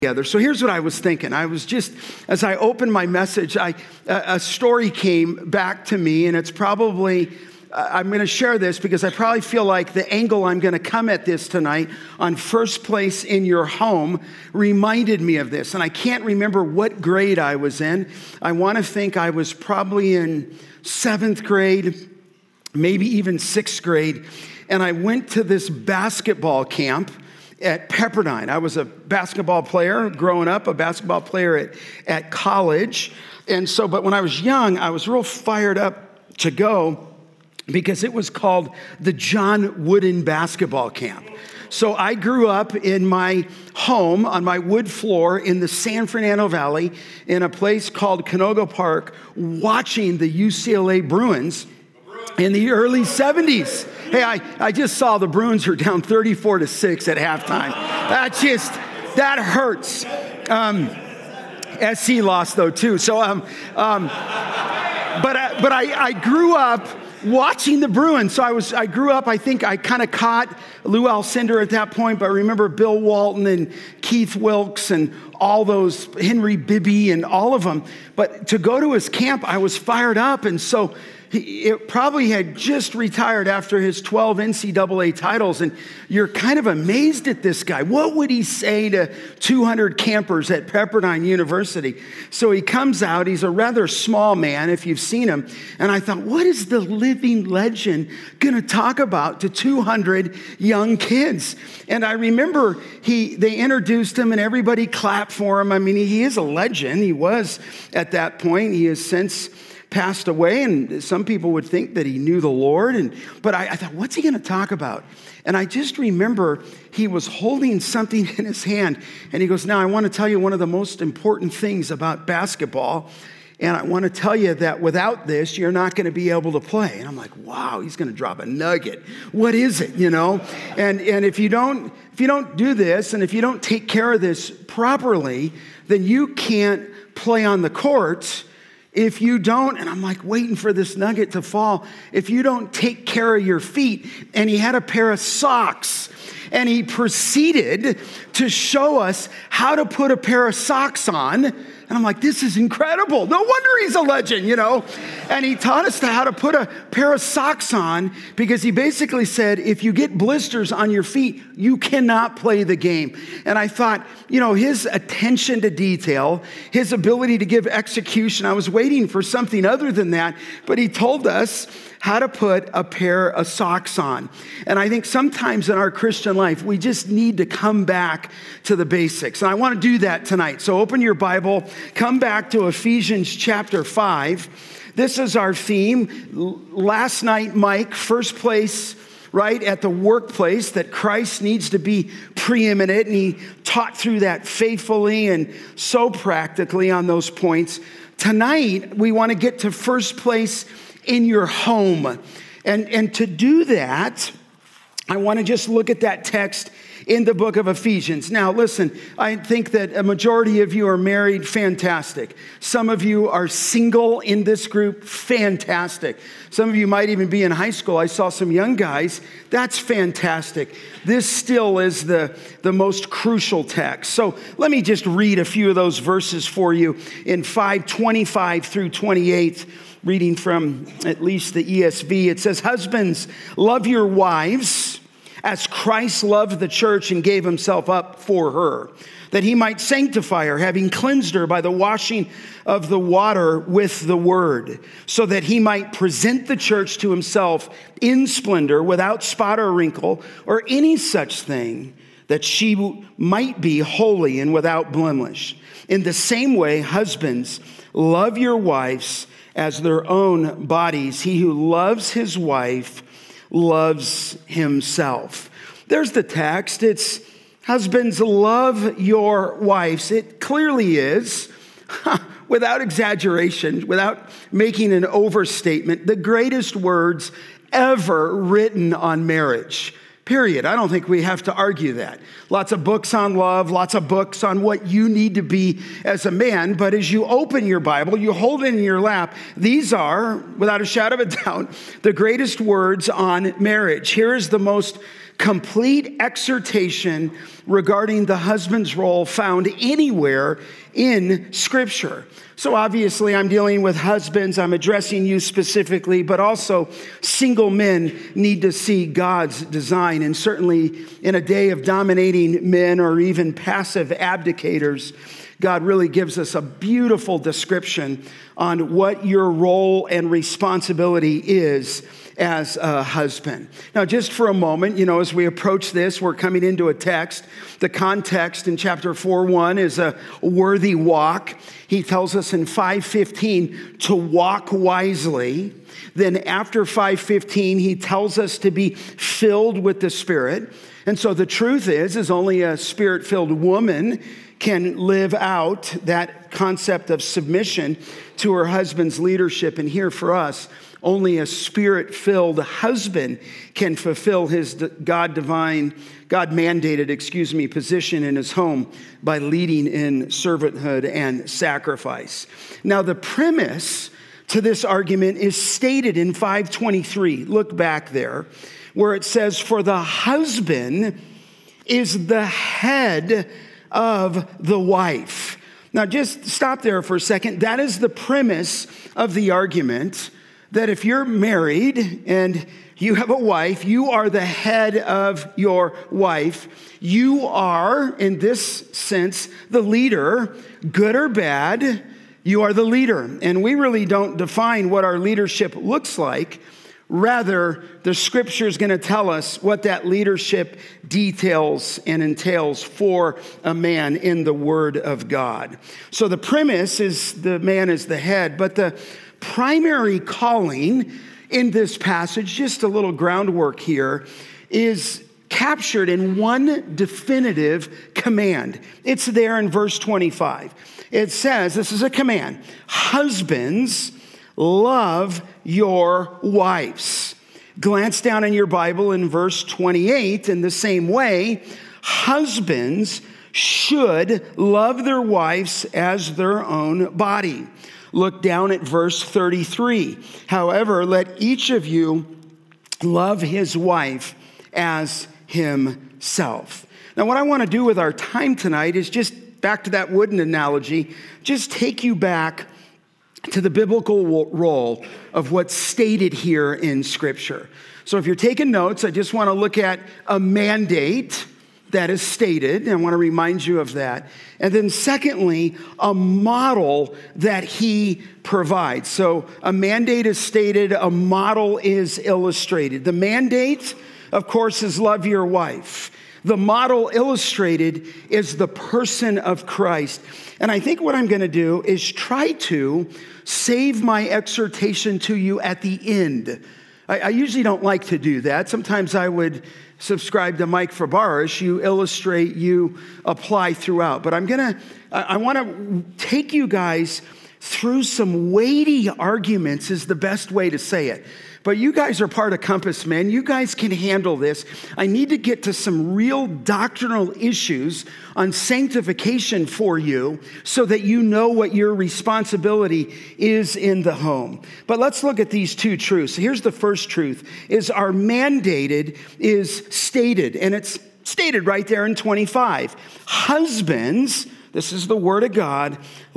together. So here's what I was thinking. I was just, as I opened my message, a story came back to me, and it's probably, I'm going to share this because I probably feel like the angle I'm going to come at this tonight on first place in your home reminded me of this. And I can't remember what grade I was in. I want to think I was probably in 7th grade, maybe even 6th grade. And I went to this basketball camp at Pepperdine. I was a basketball player growing up, a basketball player at college. And so, but when I was young, I was real fired up to go because it was called the John Wooden Basketball Camp. So I grew up in my home on my wood floor in the San Fernando Valley in a place called Canoga Park, watching the UCLA Bruins in the early 70s. Hey, I just saw the Bruins are down 34-6 at halftime. That hurts. SC lost though too. So, but I grew up watching the Bruins. So I grew up, I think I kind of caught Lou Alcindor at that point, but I remember Bill Walton and Keith Wilkes and all those, Henry Bibby and all of them. But to go to his camp, I was fired up. And so it probably had just retired after his 12 NCAA titles, and you're kind of amazed at this guy. What would he say to 200 campers at Pepperdine University? So he comes out. He's a rather small man, if you've seen him. And I thought, what is the living legend going to talk about to 200 young kids? And I remember they introduced him, and everybody clapped for him. I mean, he is a legend. He was at that point. He has since passed away, and some people would think that he knew the Lord. But I thought, what's he going to talk about? And I just remember he was holding something in his hand, and he goes, now I want to tell you one of the most important things about basketball, and I want to tell you that without this, you're not going to be able to play. And I'm like, wow, he's going to drop a nugget. What is it, And if you don't do this, and if you don't take care of this properly, then you can't play on the court. If you don't, and I'm like waiting for this nugget to fall, if you don't take care of your feet, and he had a pair of socks, and he proceeded to show us how to put a pair of socks on. And I'm like, this is incredible. No wonder he's a legend, And he taught us how to put a pair of socks on, because he basically said, if you get blisters on your feet, you cannot play the game. And I thought, his attention to detail, his ability to give execution, I was waiting for something other than that, but he told us how to put a pair of socks on. And I think sometimes in our Christian life, we just need to come back to the basics. And I want to do that tonight. So open your Bible, come back to Ephesians chapter 5. This is our theme. Last night, Mike, first place, right, at the workplace, that Christ needs to be preeminent. And he taught through that faithfully and so practically on those points. Tonight, we want to get to first place in your home. And to do that, I want to just look at that text in the book of Ephesians. Now, listen, I think that a majority of you are married. Fantastic. Some of you are single in this group. Fantastic. Some of you might even be in high school. I saw some young guys. That's fantastic. This still is the most crucial text. So let me just read a few of those verses for you in 5:25 through 28. Reading from at least the ESV, it says, husbands, love your wives as Christ loved the church and gave himself up for her, that he might sanctify her, having cleansed her by the washing of the water with the word, so that he might present the church to himself in splendor, without spot or wrinkle or any such thing, that she might be holy and without blemish. In the same way, husbands, love your wives as their own bodies. He who loves his wife loves himself. There's the text. It's husbands, love your wives. It clearly is, without exaggeration, without making an overstatement, the greatest words ever written on marriage. Period. I don't think we have to argue that. Lots of books on love, lots of books on what you need to be as a man. But as you open your Bible, you hold it in your lap. These are, without a shadow of a doubt, the greatest words on marriage. Here is the most complete exhortation regarding the husband's role found anywhere in Scripture. So obviously I'm dealing with husbands, I'm addressing you specifically, but also single men need to see God's design. And certainly in a day of dominating men or even passive abdicators, God really gives us a beautiful description on what your role and responsibility is as a husband. Now, just for a moment, as we approach this, we're coming into a text. The context in chapter 4:1 is a worthy walk. He tells us in 5:15 to walk wisely. Then after 5:15, he tells us to be filled with the Spirit. And so the truth is only a Spirit-filled woman can live out that concept of submission to her husband's leadership. And here for us, only a Spirit-filled husband can fulfill his God-mandated, position in his home by leading in servanthood and sacrifice. Now, the premise to this argument is stated in 5:23. Look back there, where it says, "For the husband is the head of the wife." Now, just stop there for a second. That is the premise of the argument, that if you're married and you have a wife, you are the head of your wife. You are, in this sense, the leader, good or bad. You are the leader. And we really don't define what our leadership looks like. Rather, the Scripture is going to tell us what that leadership details and entails for a man in the Word of God. So the premise is the man is the head, but the primary calling in this passage, just a little groundwork here, is captured in one definitive command. It's there in verse 25. It says, this is a command, "Husbands, love your wives." Glance down in your Bible in verse 28. In the same way, husbands should love their wives as their own body. Look down at verse 33. "However, let each of you love his wife as himself." Now, what I want to do with our time tonight is just back to that wooden analogy, just take you back to the biblical role of what's stated here in Scripture. So if you're taking notes, I just want to look at a mandate that is stated, and I want to remind you of that. And then secondly, a model that he provides. So a mandate is stated, a model is illustrated. The mandate, of course, is love your wife. The model illustrated is the person of Christ. And I think what I'm going to do is try to save my exhortation to you at the end. I usually don't like to do that. Sometimes I would subscribe to Mike Fabaris. You illustrate, you apply throughout. But I want to take you guys through some weighty arguments is the best way to say it. But you guys are part of Compass Men. You guys can handle this. I need to get to some real doctrinal issues on sanctification for you so that you know what your responsibility is in the home. But let's look at these two truths. Here's the first truth, is our mandated is stated, and it's stated right there in 25. Husbands, this is the word of God,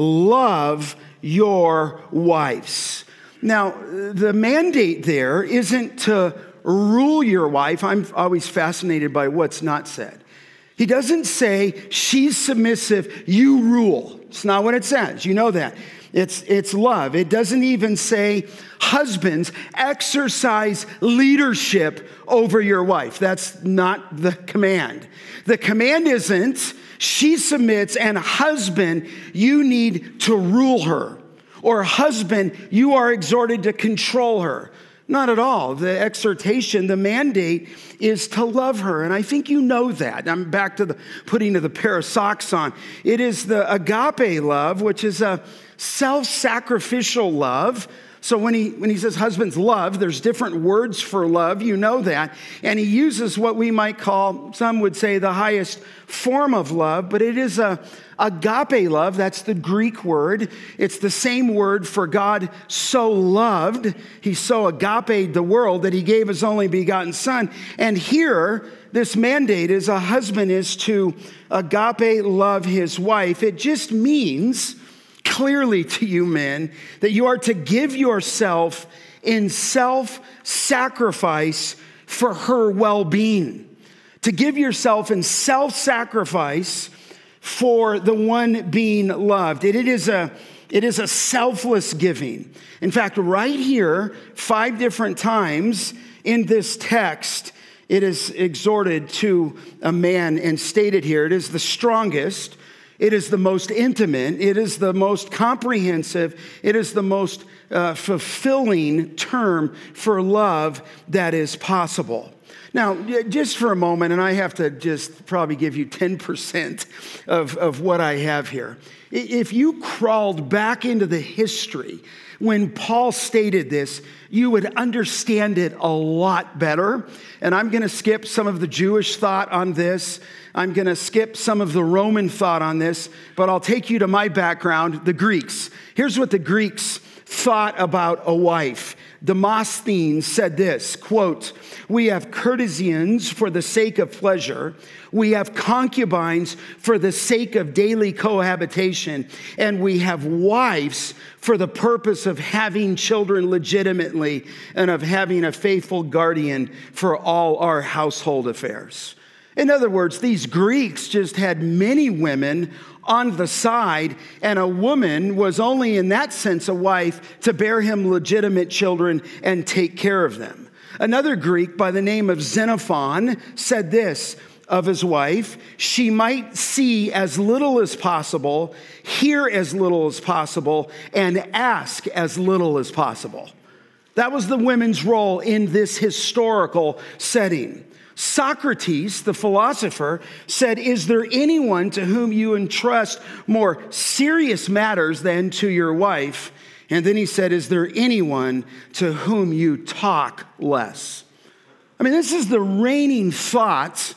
love your wives. Now, the mandate there isn't to rule your wife. I'm always fascinated by what's not said. He doesn't say, she's submissive, you rule. It's not what it says. You know that. It's love. It doesn't even say, husbands, exercise leadership over your wife. That's not the command. The command isn't, she submits, and husband, you need to rule her. Or husband, you are exhorted to control her. Not at all. The exhortation, the mandate is to love her. And I think you know that. I'm back to the putting of the pair of socks on. It is the agape love, which is a self-sacrificial love, So when he says husbands love, there's different words for love, you know that. And he uses what we might call, some would say, the highest form of love, but it is a agape love. That's the Greek word. It's the same word for God so loved. He so agape the world that he gave his only begotten son. And here, this mandate is a husband is to agape love his wife. It just means clearly to you men that you are to give yourself in self-sacrifice for her well-being. To give yourself in self-sacrifice for the one being loved. It is a selfless giving. In fact, right here, 5 different times in this text, it is exhorted to a man and stated here. It is the strongest. It is the most intimate. It is the most comprehensive. It is the most fulfilling term for love that is possible. Now, just for a moment, and I have to just probably give you 10% of what I have here. If you crawled back into the history when Paul stated this, you would understand it a lot better. And I'm going to skip some of the Jewish thought on this. I'm going to skip some of the Roman thought on this, but I'll take you to my background, the Greeks. Here's what the Greeks thought about a wife. Demosthenes said this, quote, "We have courtesans for the sake of pleasure. We have concubines for the sake of daily cohabitation. And we have wives for the purpose of having children legitimately and of having a faithful guardian for all our household affairs." In other words, these Greeks just had many women on the side, and a woman was only in that sense a wife to bear him legitimate children and take care of them. Another Greek by the name of Xenophon said this of his wife: she might see as little as possible, hear as little as possible, and ask as little as possible. That was the women's role in this historical setting. Socrates, the philosopher, said, "Is there anyone to whom you entrust more serious matters than to your wife?" And then he said, "Is there anyone to whom you talk less?" I mean, this is the reigning thought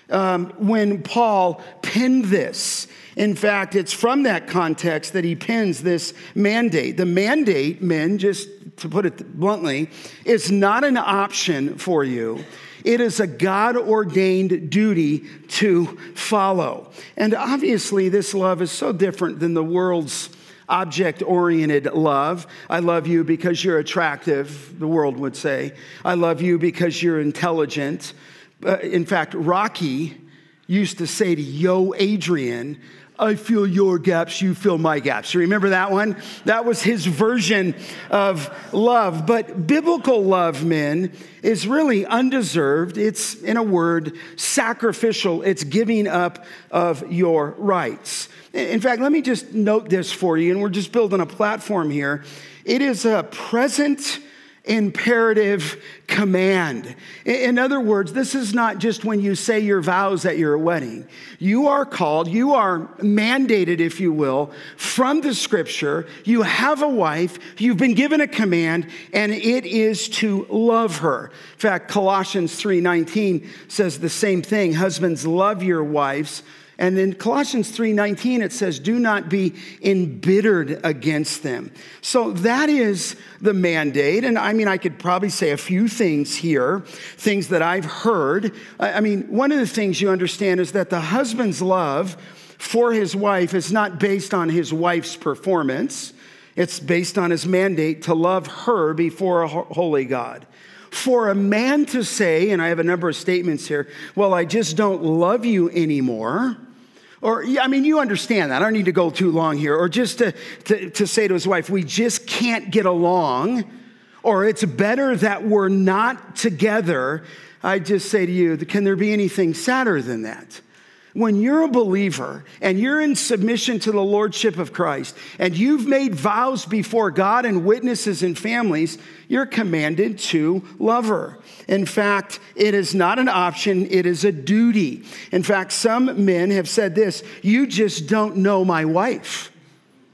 when Paul penned this. In fact, it's from that context that he pens this mandate. The mandate, men, just to put it bluntly, is not an option for you. It is a God-ordained duty to follow. And obviously, this love is so different than the world's object-oriented love. I love you because you're attractive, the world would say. I love you because you're intelligent. In fact, Rocky used to say to Yo Adrian, "I fill your gaps, you fill my gaps." You remember that one? That was his version of love. But biblical love, men, is really undeserved. It's, in a word, sacrificial. It's giving up of your rights. In fact, let me just note this for you, and we're just building a platform here. It is a present imperative command. In other words, this is not just when you say your vows at your wedding. You are called, you are mandated, if you will, from the scripture. You have a wife, you've been given a command, and it is to love her. In fact, Colossians 3:19 says the same thing. Husbands, love your wives. And in Colossians 3:19, it says, "Do not be embittered against them." So that is the mandate. And I mean, I could probably say a few things here, things that I've heard. I mean, one of the things you understand is that the husband's love for his wife is not based on his wife's performance. It's based on his mandate to love her before a holy God. For a man to say, and I have a number of statements here, "Well, I just don't love you anymore," or, I mean, you understand that. I don't need to go too long here. Or just to say to his wife, "We just can't get along," or "It's better that we're not together." I just say to you, can there be anything sadder than that? When you're a believer and you're in submission to the lordship of Christ and you've made vows before God and witnesses and families, you're commanded to love her. In fact, it is not an option, it is a duty. In fact, some men have said this: "You just don't know my wife."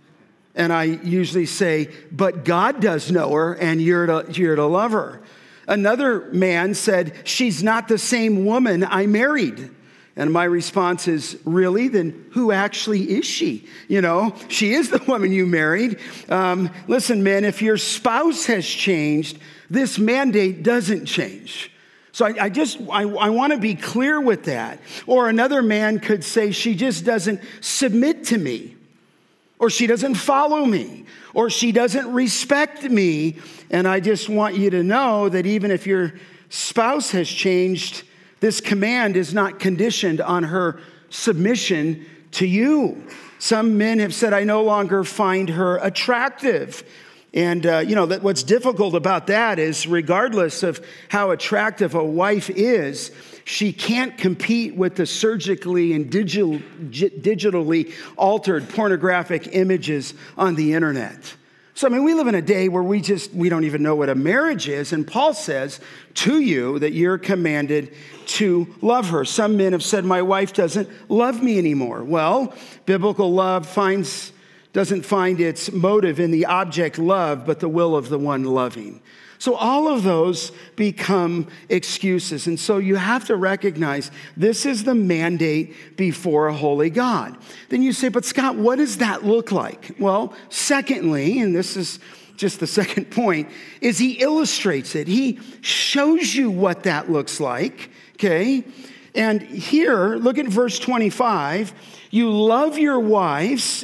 And I usually say, but God does know her, and you're to love her. Another man said, she's not the same woman I married. And my response is, really? Then who actually is she? She is the woman you married. Listen, men, if your spouse has changed, this mandate doesn't change. So I want to be clear with that. Or another man could say, she just doesn't submit to me, or she doesn't follow me, or she doesn't respect me. And I just want you to know that even if your spouse has changed, this command is not conditioned on her submission to you. Some men have said, I no longer find her attractive. And, that what's difficult about that is regardless of how attractive a wife is, she can't compete with the surgically and digitally altered pornographic images on the internet. So, we live in a day where we don't even know what a marriage is. And Paul says to you that you're commanded to love her. Some men have said, my wife doesn't love me anymore. Well, biblical love doesn't find its motive in the object loved, but the will of the one loving. So all of those become excuses. And so you have to recognize this is the mandate before a holy God. Then you say, but Scott, what does that look like? Well, secondly, and this is just the second point, is he illustrates it. He shows you what that looks like, okay? And here, look at verse 25. You love your wives,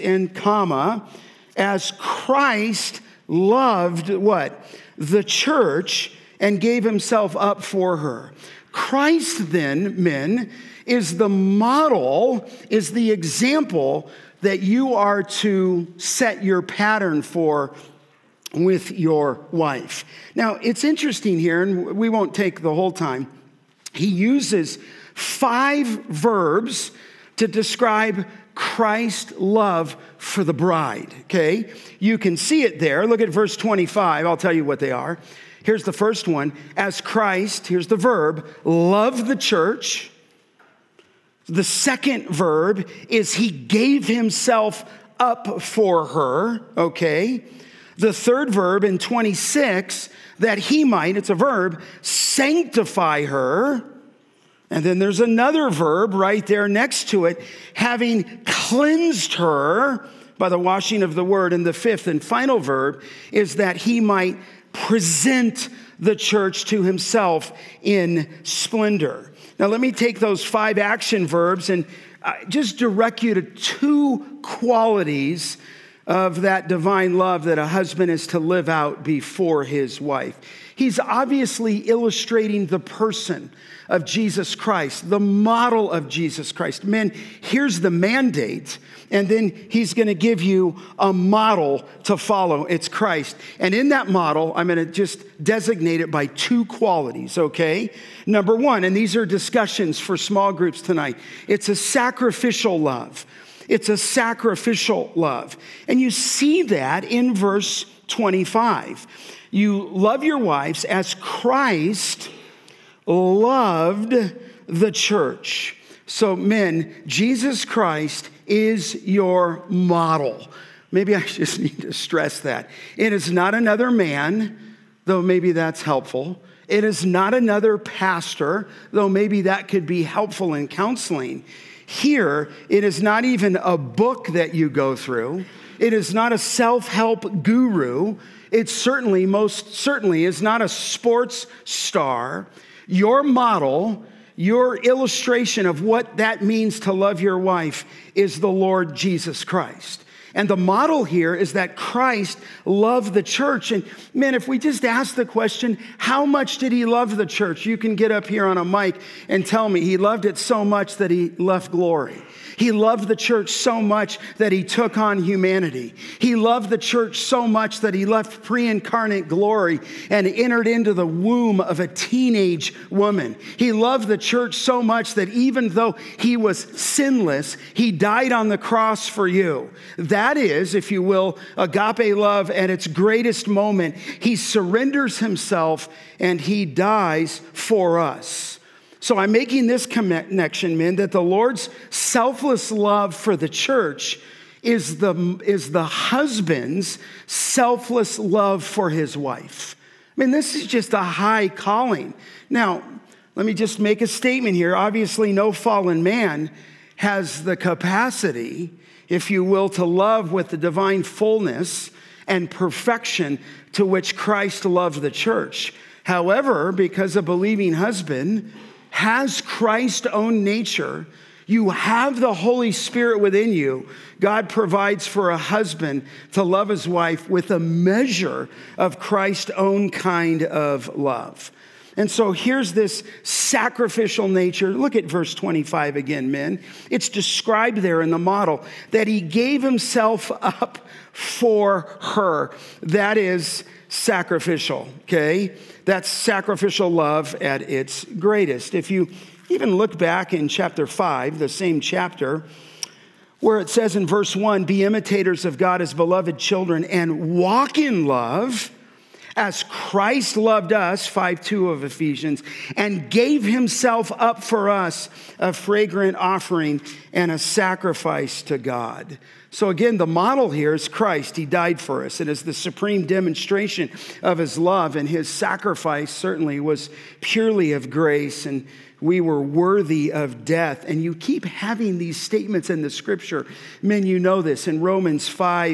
as Christ loved what? The church and gave himself up for her. Christ then, men, is the model, is the example that you are to set your pattern for with your wife. Now, it's interesting here, and we won't take the whole time. He uses 5 verbs to describe Christ's love for the bride, okay? You can see it there. Look at verse 25. I'll tell you what they are. Here's the first one. As Christ, here's the verb, loved the church. The second verb is he gave himself up for her, okay? The third verb in 26, that he might, it's a verb, sanctify her. And then there's another verb right there next to it, having cleansed her by the washing of the word. And the fifth and final verb is that he might present the church to himself in splendor. Now, let me take those 5 action verbs and just direct you to 2 qualities of that divine love that a husband is to live out before his wife. He's obviously illustrating the person of Jesus Christ, the model of Jesus Christ. Men, here's the mandate, and then he's going to give you a model to follow. It's Christ. And in that model, I'm going to just designate it by 2 qualities, okay? Number 1, and these are discussions for small groups tonight, it's a sacrificial love. It's a sacrificial love. And you see that in verse 25. You love your wives as Christ loved the church. So men, Jesus Christ is your model. Maybe I just need to stress that. It is not another man, though maybe that's helpful. It is not another pastor, though maybe that could be helpful in counseling. Here, it is not even a book that you go through. It is not a self-help guru. It most certainly is not a sports star. Your model, your illustration of what that means to love your wife is the Lord Jesus Christ. And the model here is that Christ loved the church. And man, if we just ask the question, how much did he love the church? You can get up here on a mic and tell me he loved it so much that he left glory. He loved the church so much that he took on humanity. He loved the church so much that he left pre-incarnate glory and entered into the womb of a teenage woman. He loved the church so much that even though he was sinless, he died on the cross for you. That is, if you will, agape love at its greatest moment. He surrenders himself and he dies for us. So I'm making this connection, men, that the Lord's selfless love for the church is the husband's selfless love for his wife. I mean, this is just a high calling. Now, let me just make a statement here. Obviously, no fallen man has the capacity, if you will, to love with the divine fullness and perfection to which Christ loved the church. However, because a believing husband has Christ's own nature, you have the Holy Spirit within you. God provides for a husband to love his wife with a measure of Christ's own kind of love. And so here's this sacrificial nature. Look at verse 25 again, men. It's described there in the model that he gave himself up for her. That is sacrificial, okay? That's sacrificial love at its greatest. If you even look back in chapter 5, the same chapter, where it says in verse 1, be imitators of God as beloved children and walk in love as Christ loved us, 5:2 of Ephesians, and gave himself up for us, a fragrant offering and a sacrifice to God. So again, the model here is Christ. He died for us. It is the supreme demonstration of his love, and his sacrifice certainly was purely of grace, and we were worthy of death. And you keep having these statements in the scripture. Men, you know this in Romans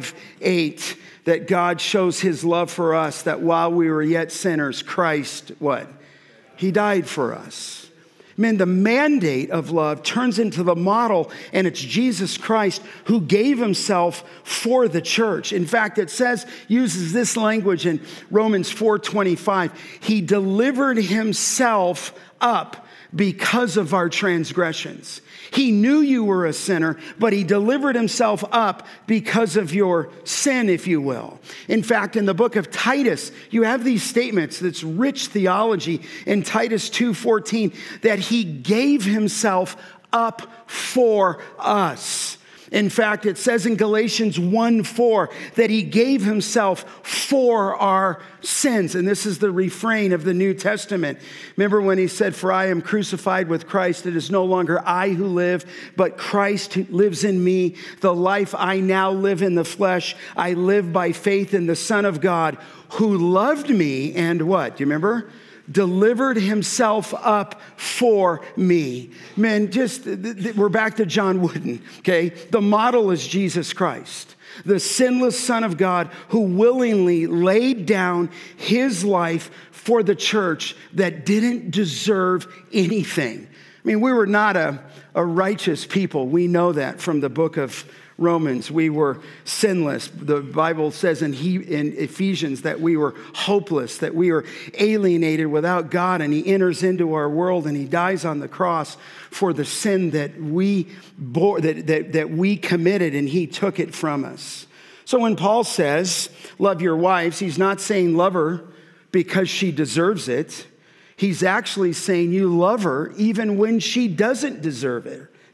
5:8, that God shows his love for us, that while we were yet sinners, Christ, what? He died for us. Men, the mandate of love turns into the model, and it's Jesus Christ who gave himself for the church. In fact, it uses this language in Romans 4:25. He delivered himself up because of our transgressions. He knew you were a sinner, but he delivered himself up because of your sin, if you will. In fact, in the book of Titus, you have these statements, that's rich theology in Titus 2:14, that he gave himself up for us. In fact, it says in Galatians 1:4 that he gave himself for our sins. And this is the refrain of the New Testament. Remember when he said, for I am crucified with Christ. It is no longer I who live, but Christ who lives in me. The life I now live in the flesh, I live by faith in the Son of God who loved me and what? Do you remember? Delivered himself up for me. Man, we're back to John Wooden, okay? The model is Jesus Christ, the sinless Son of God who willingly laid down his life for the church that didn't deserve anything. I mean, we were not a righteous people. We know that from the book of Romans. We were sinless. The Bible says in Ephesians that we were hopeless, that we were alienated without God, and he enters into our world and he dies on the cross for the sin that we bore, that we committed, and he took it from us. So when Paul says, love your wives, he's not saying love her because she deserves it. He's actually saying you love her even when she doesn't deserve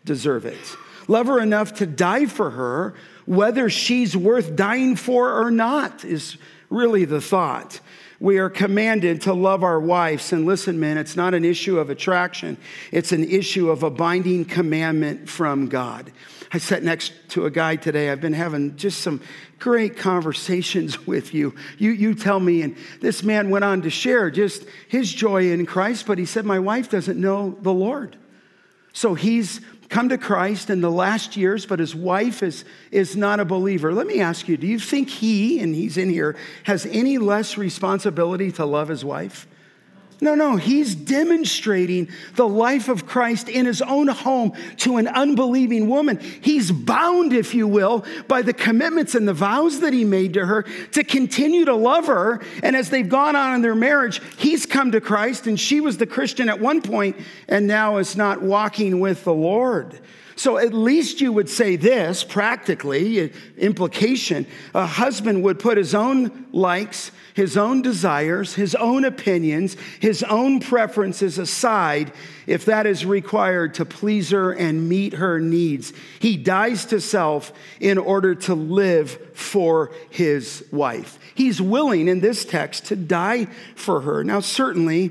it. Love her enough to die for her, whether she's worth dying for or not, is really the thought. We are commanded to love our wives. And listen, man, it's not an issue of attraction. It's an issue of a binding commandment from God. I sat next to a guy today. I've been having just some great conversations with you. You tell me, and this man went on to share just his joy in Christ, but he said, my wife doesn't know the Lord. So he's come to Christ in the last years, but his wife is not a believer. Let me ask you, do you think he, and he's in here, has any less responsibility to love his wife? No, he's demonstrating the life of Christ in his own home to an unbelieving woman. He's bound, if you will, by the commitments and the vows that he made to her to continue to love her. And as they've gone on in their marriage, he's come to Christ, and she was the Christian at one point and now is not walking with the Lord. So at least you would say this, practically, implication, a husband would put his own likes, his own desires, his own opinions, his own preferences aside if that is required to please her and meet her needs. He dies to self in order to live for his wife. He's willing in this text to die for her. Now, certainly,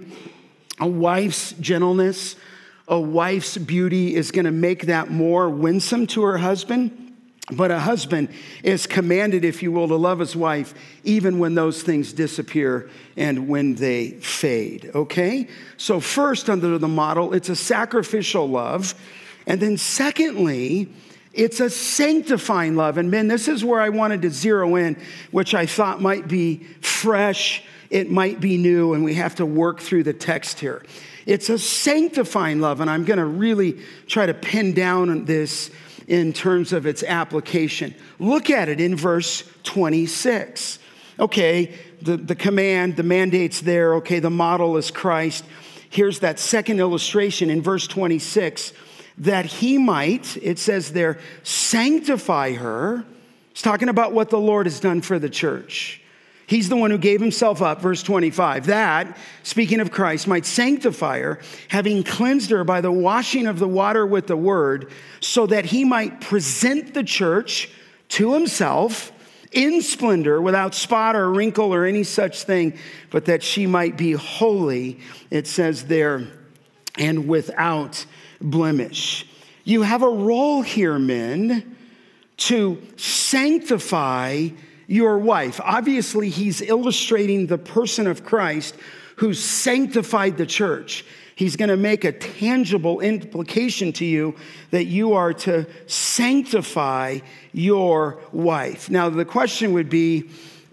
a wife's gentleness, a wife's beauty is going to make that more winsome to her husband. But a husband is commanded, if you will, to love his wife, even when those things disappear and when they fade, okay? So first, under the model, it's a sacrificial love. And then secondly, it's a sanctifying love. And men, this is where I wanted to zero in, which I thought might be fresh, it might be new, and we have to work through the text here. It's a sanctifying love, and I'm going to really try to pin down this in terms of its application. Look at it in verse 26. Okay, the command, the mandate's there. Okay, the model is Christ. Here's that second illustration in verse 26. That he might, it says there, sanctify her. It's talking about what the Lord has done for the church. He's the one who gave himself up, verse 25. That, speaking of Christ, might sanctify her, having cleansed her by the washing of the water with the word, so that he might present the church to himself in splendor, without spot or wrinkle or any such thing, but that she might be holy, it says there, and without blemish. You have a role here, men, to sanctify your wife. Obviously, he's illustrating the person of Christ who sanctified the church. He's going to make a tangible implication to you that you are to sanctify your wife. Now, the question would be,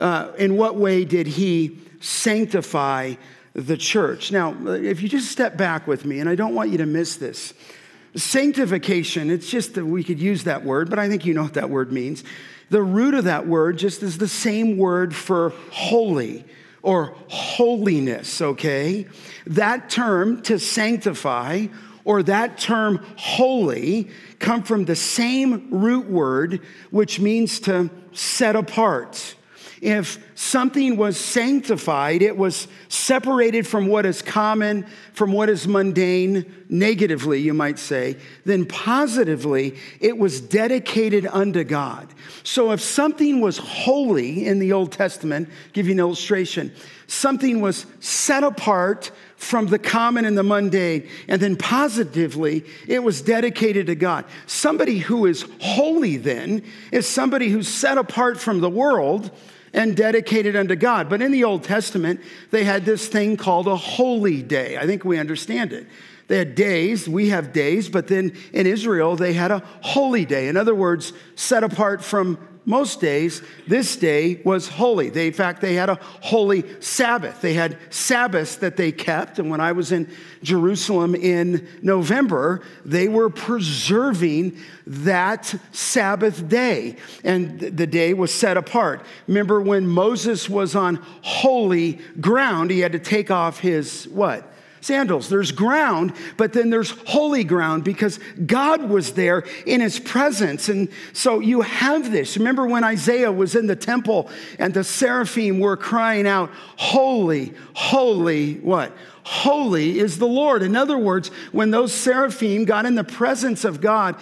in what way did he sanctify the church? Now, if you just step back with me, and I don't want you to miss this. Sanctification, it's just that we could use that word, but I think you know what that word means. The root of that word just is the same word for holy or holiness, okay? That term, to sanctify, or that term holy, come from the same root word, which means to set apart. If something was sanctified, it was separated from what is common, from what is mundane, negatively, you might say, then positively, it was dedicated unto God. So if something was holy in the Old Testament, give you an illustration, something was set apart from the common and the mundane, and then positively, it was dedicated to God. Somebody who is holy then is somebody who's set apart from the world and dedicated unto God. But in the Old Testament, they had this thing called a holy day. I think we understand it. They had days, we have days, but then in Israel, they had a holy day. In other words, set apart from most days, this day was holy. In fact, they had a holy Sabbath. They had Sabbaths that they kept. And when I was in Jerusalem in November, they were preserving that Sabbath day. And the day was set apart. Remember when Moses was on holy ground, he had to take off his what? Sandals. There's ground, but then there's holy ground because God was there in his presence. And so you have this. Remember when Isaiah was in the temple and the seraphim were crying out, holy, holy, what? Holy is the Lord. In other words, when those seraphim got in the presence of God,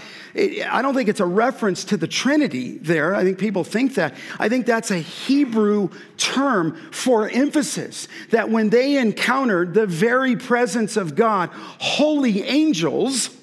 I don't think it's a reference to the Trinity there. I think people think that. I think that's a Hebrew term for emphasis, that when they encountered the very presence of God, holy angels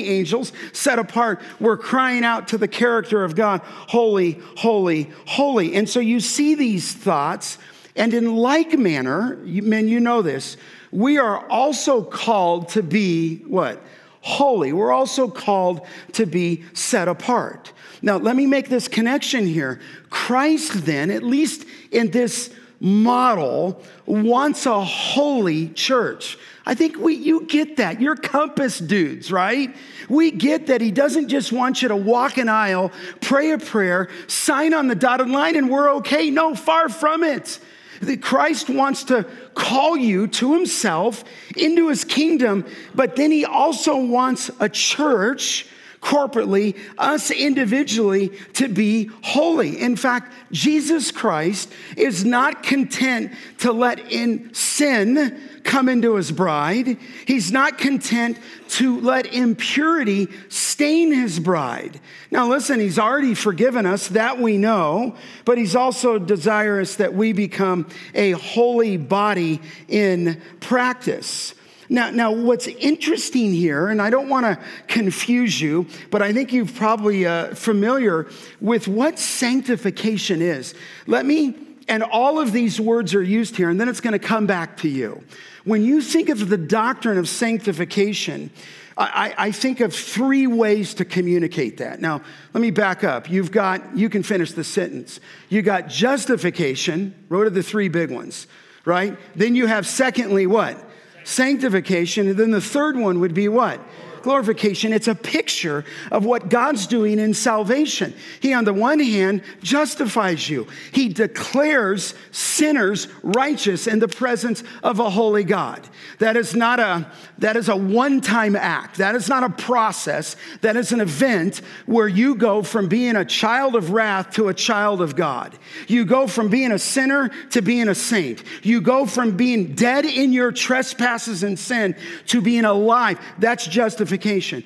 set apart were crying out to the character of God, holy, holy, holy. And so you see these thoughts, and in like manner, men, you know this, we are also called to be what? Holy. We're also called to be set apart. Now, let me make this connection here. Christ then, at least in this model, wants a holy church. I think you get that. You're Compass dudes, right? We get that he doesn't just want you to walk an aisle, pray a prayer, sign on the dotted line, and we're okay. No, far from it. Christ wants to call you to himself into his kingdom, but then he also wants a church corporately, us individually, to be holy. In fact, Jesus Christ is not content to let in sin come into his bride. He's not content to let impurity stain his bride. Now listen, he's already forgiven us, that we know, but he's also desirous that we become a holy body in practice. Now, what's interesting here, and I don't want to confuse you, but I think you're probably familiar with what sanctification is. And all of these words are used here, and then it's going to come back to you. When you think of the doctrine of sanctification, I think of three ways to communicate that. Now, let me back up. You can finish the sentence. You got justification, what are the three big ones, right? Then you have secondly what? Sanctification. And then the third one would be what? Glorification. It's a picture of what God's doing in salvation. He, on the one hand, justifies you. He declares sinners righteous in the presence of a holy God. That is a one-time act. That is not a process. That is an event where you go from being a child of wrath to a child of God. You go from being a sinner to being a saint. You go from being dead in your trespasses and sin to being alive. That's justification.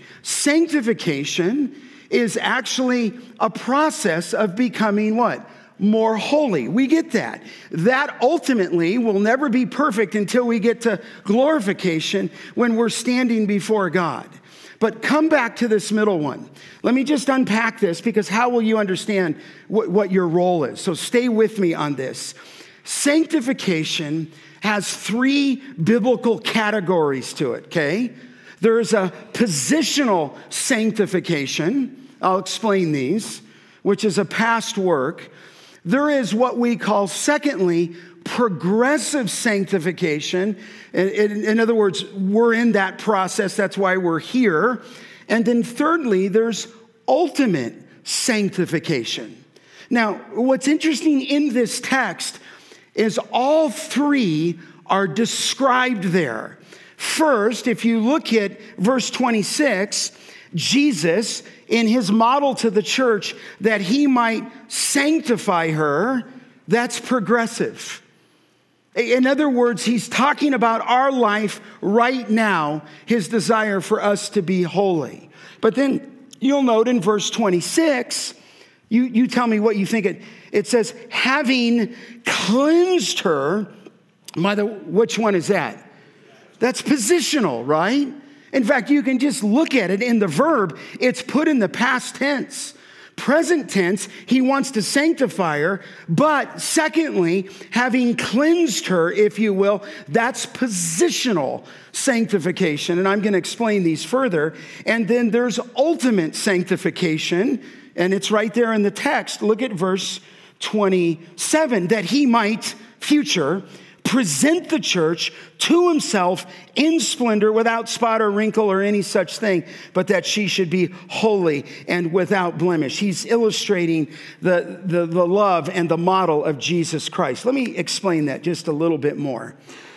Sanctification is actually a process of becoming what? More holy. We get that. That ultimately will never be perfect until we get to glorification when we're standing before God. But come back to this middle one. Let me just unpack this, because how will you understand what your role is? So stay with me on this. Sanctification has three biblical categories to it, okay? There's a positional sanctification. I'll explain these, which is a past work. There is what we call, secondly, progressive sanctification. In other words, we're in that process. That's why we're here. And then thirdly, there's ultimate sanctification. Now, what's interesting in this text is all three are described there. First, if you look at verse 26, Jesus, in his model to the church, that he might sanctify her, that's progressive. In other words, he's talking about our life right now, his desire for us to be holy. But then you'll note in verse 26, you tell me what you think. It says, having cleansed her, which one is that? That's positional, right? In fact, you can just look at it in the verb. It's put in the past tense. Present tense, he wants to sanctify her. But secondly, having cleansed her, if you will, that's positional sanctification. And I'm going to explain these further. And then there's ultimate sanctification. And it's right there in the text. Look at verse 27. That he might, future, present the church to himself in splendor, without spot or wrinkle or any such thing, but that she should be holy and without blemish. He's illustrating the love and the model of Jesus Christ. Let me explain that just a little bit more.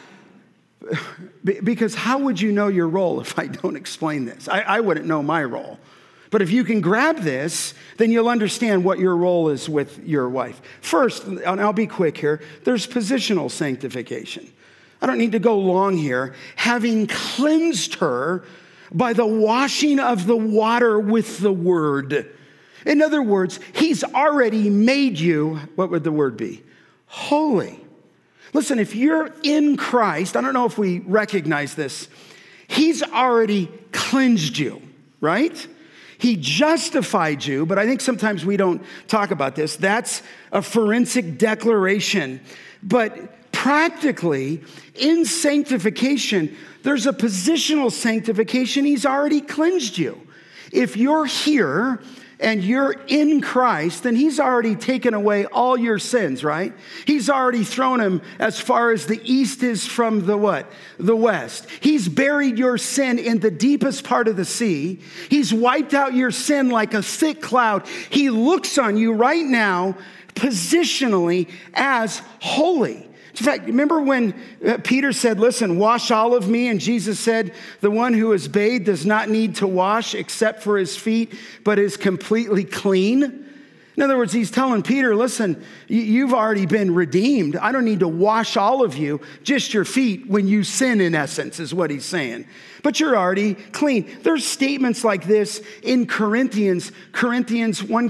Because how would you know your role if I don't explain this? I wouldn't know my role. But if you can grab this, then you'll understand what your role is with your wife. First, and I'll be quick here, there's positional sanctification. I don't need to go long here. Having cleansed her by the washing of the water with the word. In other words, he's already made you, what would the word be? Holy. Listen, if you're in Christ, I don't know if we recognize this, he's already cleansed you, right? He justified you, but I think sometimes we don't talk about this. That's a forensic declaration. But practically, in sanctification, there's a positional sanctification. He's already cleansed you. If you're here and you're in Christ, then he's already taken away all your sins, right? He's already thrown them as far as the east is from the what? The west. He's buried your sin in the deepest part of the sea. He's wiped out your sin like a thick cloud. He looks on you right now positionally as holy. In fact, remember when Peter said, listen, wash all of me, and Jesus said, the one who is bathed does not need to wash except for his feet, but is completely clean. In other words, he's telling Peter, listen, you've already been redeemed. I don't need to wash all of you, just your feet when you sin, in essence, is what he's saying. But you're already clean. There's statements like this in Corinthians 1 Corinthians 1,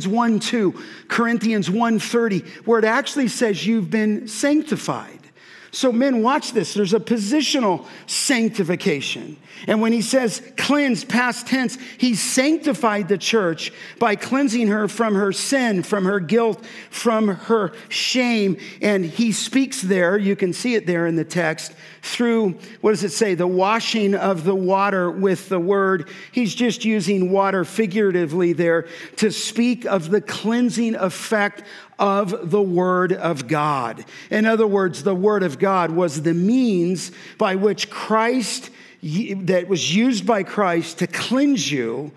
2, Corinthians 1:30, where it actually says you've been sanctified. So men, watch this. There's a positional sanctification. And when he says cleanse, past tense, he sanctified the church by cleansing her from her sin, from her guilt, from her shame. And he speaks there, you can see it there in the text, through, what does it say? The washing of the water with the word. He's just using water figuratively there to speak of the cleansing effect of the Word of God. In other words, the Word of God was the means by which Christ, that was used by Christ to cleanse you,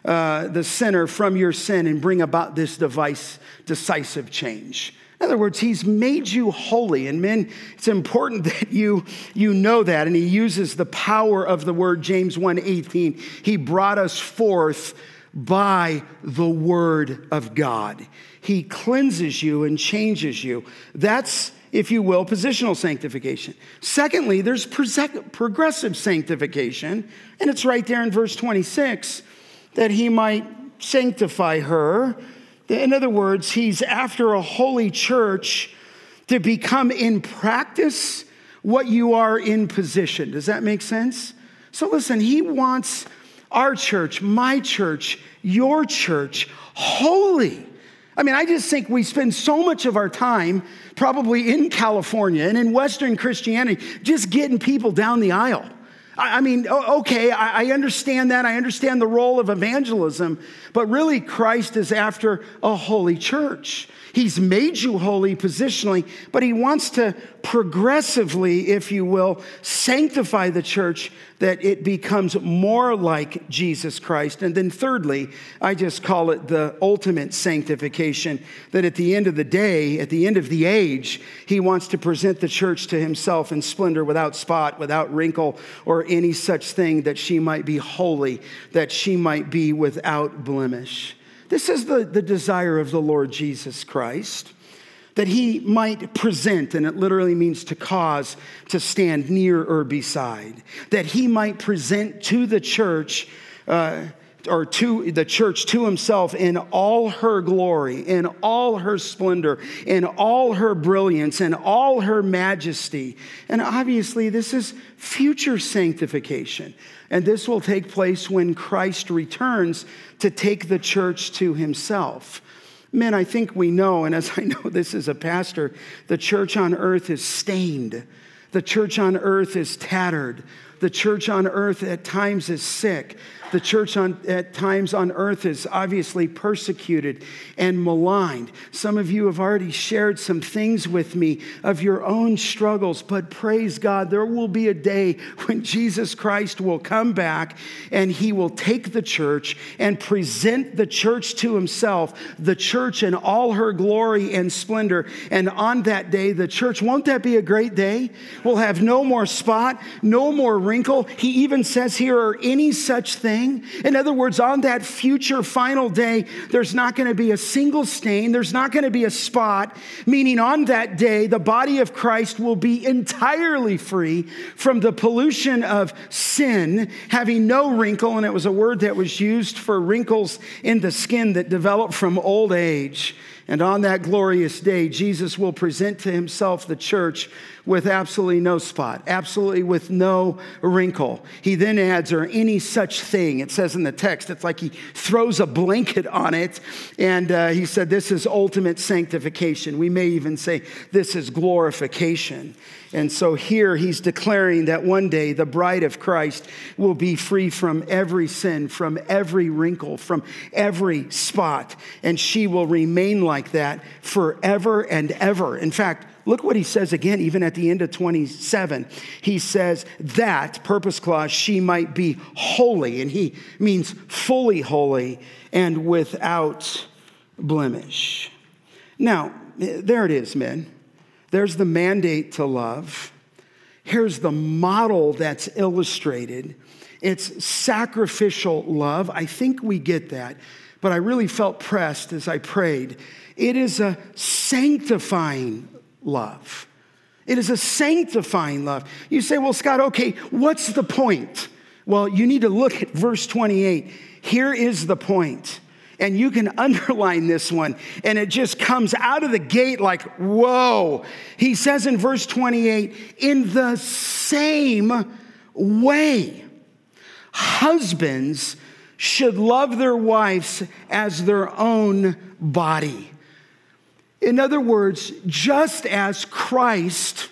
the sinner, from your sin and bring about this decisive change. In other words, he's made you holy. And men, it's important that you know that. And he uses the power of the word, James 1:18. He brought us forth by the word of God. He cleanses you and changes you. That's, if you will, positional sanctification. Secondly, there's progressive sanctification. And it's right there in verse 26, that he might sanctify her. In other words, he's after a holy church to become in practice what you are in position. Does that make sense? So listen, he wants our church, my church, your church, holy. I mean, I just think we spend so much of our time probably in California and in Western Christianity just getting people down the aisle. I mean, okay, I understand that. I understand the role of evangelism, but really Christ is after a holy church. He's made you holy positionally, but he wants to progressively, if you will, sanctify the church that it becomes more like Jesus Christ. And then thirdly, I just call it the ultimate sanctification, that at the end of the day, at the end of the age, he wants to present the church to himself in splendor, without spot, without wrinkle, or any such thing, that she might be holy, that she might be without blemish. This is the desire of the Lord Jesus Christ, that he might present, and it literally means to cause, to stand near or beside, that he might present to the church, or to the church, to himself in all her glory, in all her splendor, in all her brilliance, in all her majesty. And obviously, this is future sanctification. And this will take place when Christ returns to take the church to himself. Men, I think we know, and as I know this as a pastor, the church on earth is stained. The church on earth is tattered. The church on earth at times is sick. The church at times on earth is obviously persecuted and maligned. Some of you have already shared some things with me of your own struggles, but praise God, there will be a day when Jesus Christ will come back and he will take the church and present the church to himself, the church in all her glory and splendor. And on that day, the church, won't that be a great day? We'll have no more spot, no more wrinkle. He even says here, or any such thing. In other words, on that future final day, there's not going to be a single stain. There's not going to be a spot, meaning on that day, the body of Christ will be entirely free from the pollution of sin, having no wrinkle. And it was a word that was used for wrinkles in the skin that develop from old age. And on that glorious day, Jesus will present to himself the church with absolutely no spot, absolutely with no wrinkle. He then adds, or any such thing. It says in the text, it's like he throws a blanket on it. And he said, this is ultimate sanctification. We may even say this is glorification. And so here he's declaring that one day the bride of Christ will be free from every sin, from every wrinkle, from every spot. And she will remain like that forever and ever. In fact, look what he says again, even at the end of 27. He says that, purpose clause, she might be holy. And he means fully holy and without blemish. Now, there it is, men. There's the mandate to love. Here's the model that's illustrated. It's sacrificial love. I think we get that, but I really felt pressed as I prayed. It is a sanctifying love. It is a sanctifying love. You say, well, Scott, okay, what's the point? Well, you need to look at verse 28. Here is the point. And you can underline this one, and it just comes out of the gate like, whoa. He says in verse 28, in the same way, husbands should love their wives as their own body. In other words, just as Christ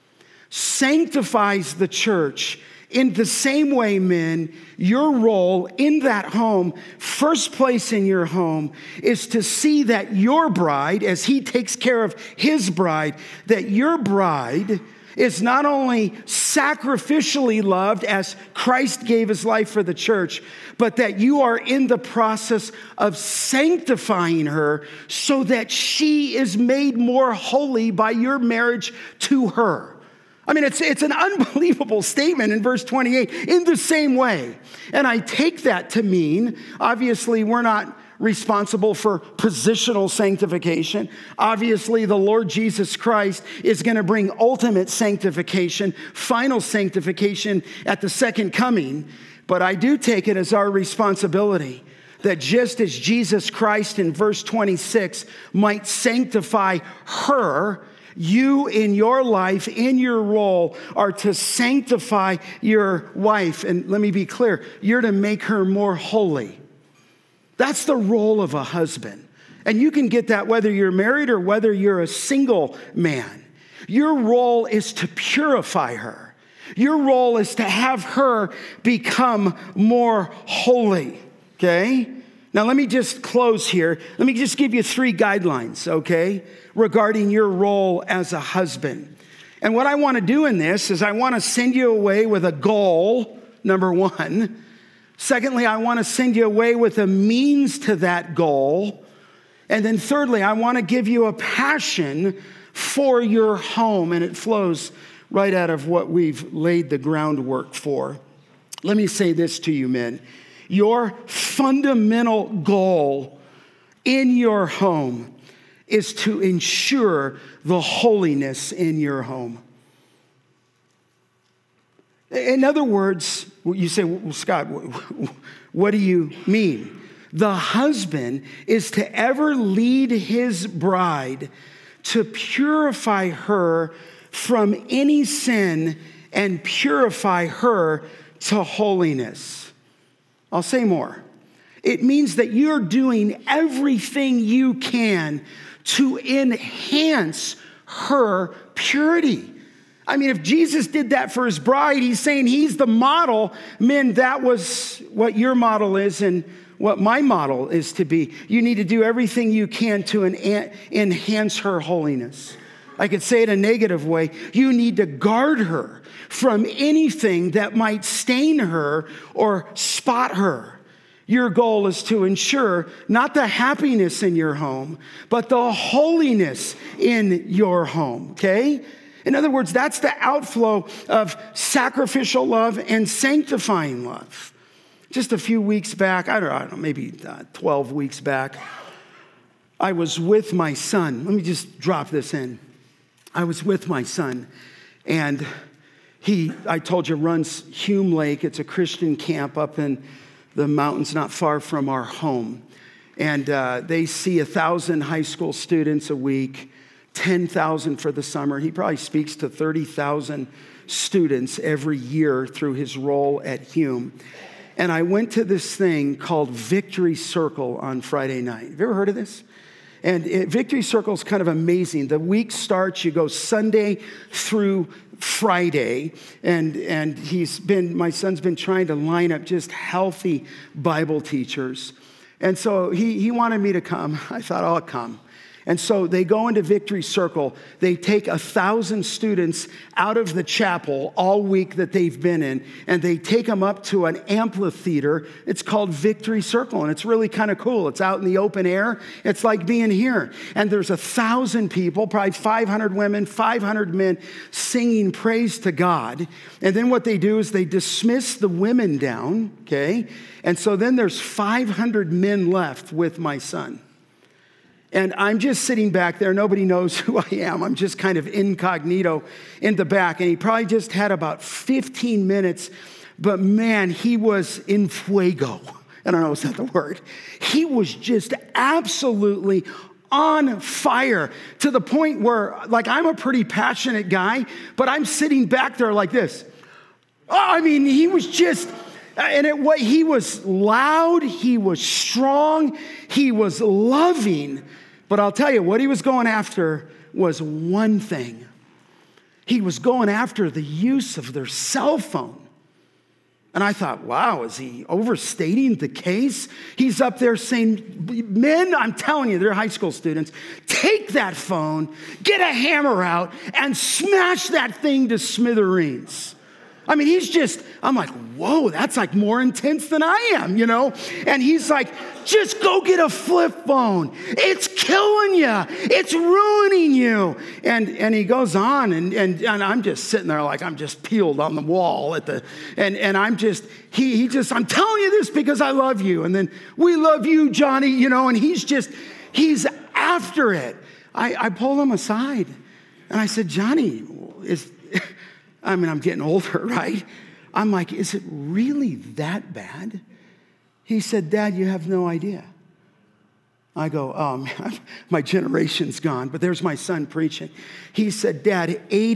sanctifies the church, in the same way, men, your role in that home, first place in your home, is to see that your bride, as he takes care of his bride, that your bride is not only sacrificially loved as Christ gave his life for the church, but that you are in the process of sanctifying her so that she is made more holy by your marriage to her. I mean, it's an unbelievable statement in verse 28, in the same way. And I take that to mean, obviously, we're not responsible for positional sanctification. Obviously, the Lord Jesus Christ is going to bring ultimate sanctification, final sanctification at the second coming. But I do take it as our responsibility that just as Jesus Christ in verse 26 might sanctify her, you in your life, in your role, are to sanctify your wife. And let me be clear, you're to make her more holy. That's the role of a husband. And you can get that whether you're married or whether you're a single man. Your role is to purify her. Your role is to have her become more holy, okay? Now, let me just close here. Let me just give you 3 guidelines, okay, regarding your role as a husband. And what I want to do in this is I want to send you away with a goal, number 1. Secondly, I want to send you away with a means to that goal. And then thirdly, I want to give you a passion for your home. And it flows right out of what we've laid the groundwork for. Let me say this to you, men. Your fundamental goal in your home is to ensure the holiness in your home. In other words, you say, well, Scott, what do you mean? The husband is to ever lead his bride to purify her from any sin and purify her to holiness. I'll say more. It means that you're doing everything you can to enhance her purity. I mean, if Jesus did that for his bride, he's saying he's the model. Men, that was what your model is and what my model is to be. You need to do everything you can to enhance her holiness. I could say it a negative way. You need to guard her from anything that might stain her or spot her. Your goal is to ensure not the happiness in your home, but the holiness in your home, okay? In other words, that's the outflow of sacrificial love and sanctifying love. Just a few weeks back, I don't know, maybe 12 weeks back, I was with my son. Let me just drop this in. I was with my son, and I told you, runs Hume Lake. It's a Christian camp up in the mountains not far from our home. And they see 1,000 high school students a week, 10,000 for the summer. He probably speaks to 30,000 students every year through his role at Hume. And I went to this thing called Victory Circle on Friday night. Have you ever heard of this? And Victory Circle is kind of amazing. The week starts, you go Sunday through Friday, and my son's been trying to line up just healthy Bible teachers. And so he wanted me to come. I thought, I'll come. And so they go into Victory Circle. They take 1,000 students out of the chapel all week that they've been in, and they take them up to an amphitheater. It's called Victory Circle, and it's really kind of cool. It's out in the open air. It's like being here. And there's 1,000 people, probably 500 women, 500 men singing praise to God. And then what they do is they dismiss the women down, okay? And so then there's 500 men left with my son. And I'm just sitting back there. Nobody knows who I am. I'm just kind of incognito in the back. And he probably just had about 15 minutes. But man, he was in fuego. I don't know, is that the word? He was just absolutely on fire to the point where, like, I'm a pretty passionate guy, but I'm sitting back there like this. I mean, he was just, he was loud, he was strong, he was loving. But I'll tell you, what he was going after was one thing. He was going after the use of their cell phone. And I thought, wow, is he overstating the case? He's up there saying, men, I'm telling you, they're high school students, take that phone, get a hammer out, and smash that thing to smithereens. I mean, I'm like, whoa, that's like more intense than I am, you know? And he's like, just go get a flip phone. It's killing you. It's ruining you. And he goes on, and I'm just sitting there like I'm just peeled on the wall and I'm just, I'm telling you this because I love you. And then we love you, Johnny, you know, and he's after it. I pulled him aside and I said, Johnny, I'm getting older, right? I'm like, is it really that bad? He said, Dad, you have no idea. I go, oh, man, my generation's gone, but there's my son preaching. He said, Dad,